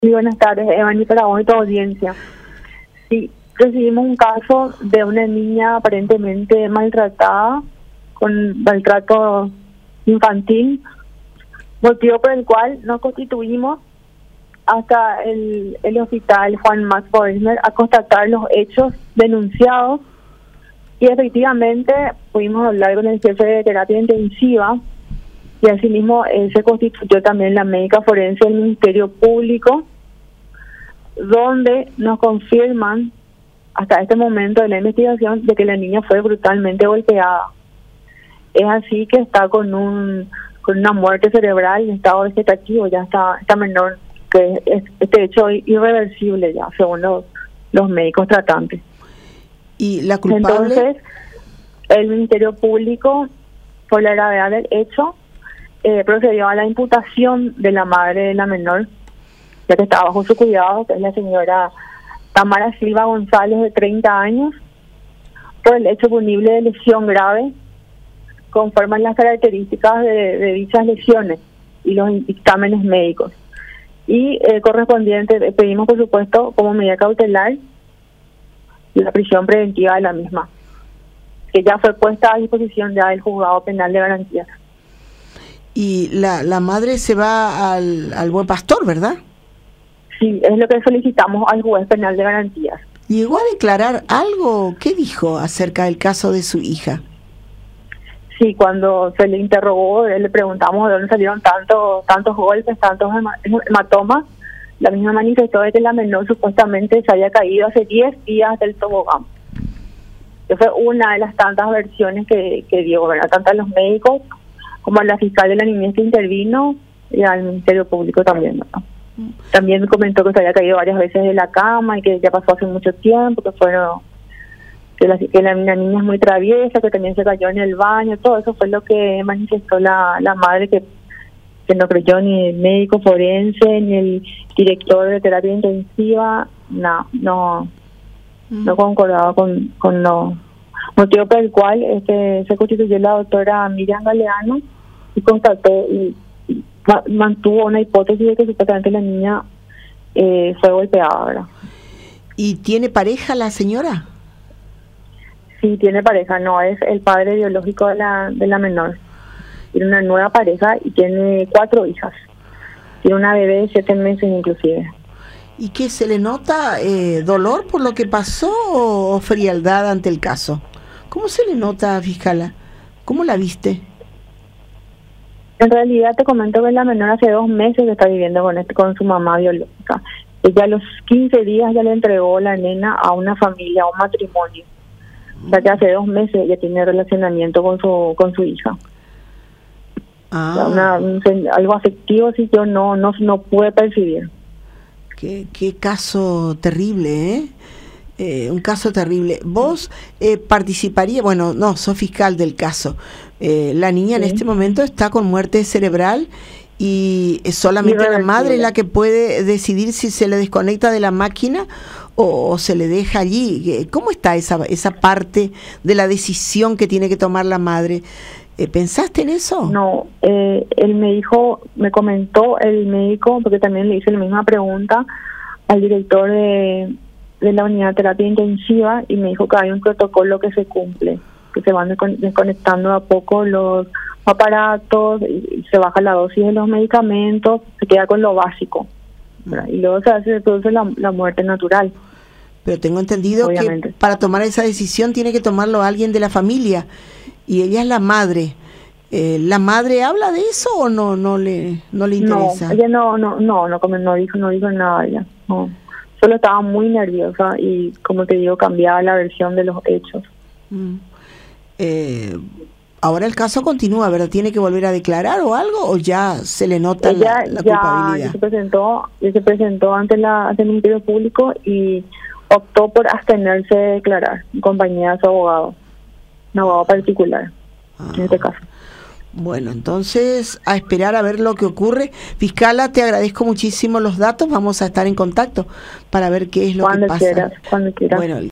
Sí, buenas tardes, Evani, para hoy tu audiencia. Sí, recibimos un caso de una niña aparentemente maltratada, con maltrato infantil, motivo por el cual nos constituimos hasta el hospital Juan Max Borismer a constatar los hechos denunciados, y efectivamente pudimos hablar con el jefe de terapia intensiva, y asimismo se constituyó también la médica forense del Ministerio Público, donde nos confirman hasta este momento de la investigación de que la niña fue brutalmente golpeada. Es así que está con una muerte cerebral en estado vegetativo, ya está menor, que este hecho es irreversible ya, según los médicos tratantes. ¿Y la culpable? Entonces, el Ministerio Público, por la gravedad del hecho, procedió a la imputación de la madre de la menor, ya que estaba bajo su cuidado, que es la señora Tamara Silva González, de 30 años, por el hecho punible de lesión grave, conforme a las características de dichas lesiones y los dictámenes médicos. Y correspondiente, pedimos por supuesto como medida cautelar la prisión preventiva de la misma, que ya fue puesta a disposición ya del Juzgado Penal de Garantías. Y la madre se va al Buen Pastor, ¿verdad? Sí, es lo que solicitamos al juez penal de Garantías. ¿Llegó a declarar algo? ¿Qué dijo acerca del caso de su hija? Sí, cuando se le interrogó, le preguntamos de dónde salieron tantos golpes, tantos hematomas. La misma manifestó de que la menor supuestamente se había caído hace 10 días del tobogán. Esa fue una de las tantas versiones que dio, ¿verdad? Tanto a los médicos como a la fiscal de la niñez que intervino y al Ministerio Público también, ¿no? También comentó que se había caído varias veces de la cama y que ya pasó hace mucho tiempo, que la niña es muy traviesa, que también se cayó en el baño. Todo eso fue lo que manifestó la madre, que no creyó ni el médico forense ni el director de terapia intensiva. No concordaba con los motivos por el cual se constituyó la doctora Miriam Galeano y constató y mantuvo una hipótesis de que supuestamente la niña fue golpeada, ¿verdad? ¿Y tiene pareja la señora? Sí, tiene pareja, no es el padre biológico de la menor. Tiene una nueva pareja y tiene 4 hijas. Tiene una bebé de 7 meses inclusive. ¿Y qué se le nota dolor por lo que pasó o frialdad ante el caso? ¿Cómo se le nota, fiscala? ¿Cómo la viste? En realidad te comento que la menor hace 2 meses que está viviendo con su mamá biológica. Ella a los 15 días ya le entregó la nena a una familia, a un matrimonio. O sea que hace 2 meses ella tiene relacionamiento con su hija. Algo afectivo sí yo no pude percibir. Qué caso terrible, un caso terrible. ¿Vos participarías? Bueno, no, sos fiscal del caso. La niña en este momento está con muerte cerebral y es solamente la madre la que puede decidir si se le desconecta de la máquina o se le deja allí. ¿Cómo está esa parte de la decisión que tiene que tomar la madre? ¿Pensaste en eso? No, me comentó el médico, porque también le hice la misma pregunta al director de la unidad de terapia intensiva, y me dijo que hay un protocolo que se cumple, que se van desconectando a poco los aparatos y se baja la dosis de los medicamentos, se queda con lo básico, ¿verdad? Y luego se produce la muerte natural. Pero tengo entendido obviamente que para tomar esa decisión tiene que tomarlo alguien de la familia, y ella es la madre. ¿La madre habla de eso o no le interesa? No, ella no dijo nada ella. No. Solo estaba muy nerviosa y, como te digo, cambiaba la versión de los hechos. Ahora el caso continúa, ¿verdad? ¿Tiene que volver a declarar o algo, o ya se le nota la culpabilidad? Se presentó ante el Ministerio Público y optó por abstenerse de declarar en compañía de su abogado, un abogado particular, en este caso. Bueno, entonces a esperar a ver lo que ocurre. Fiscala, te agradezco muchísimo los datos, vamos a estar en contacto para ver qué es lo que pasa. Cuando quieras. Bueno,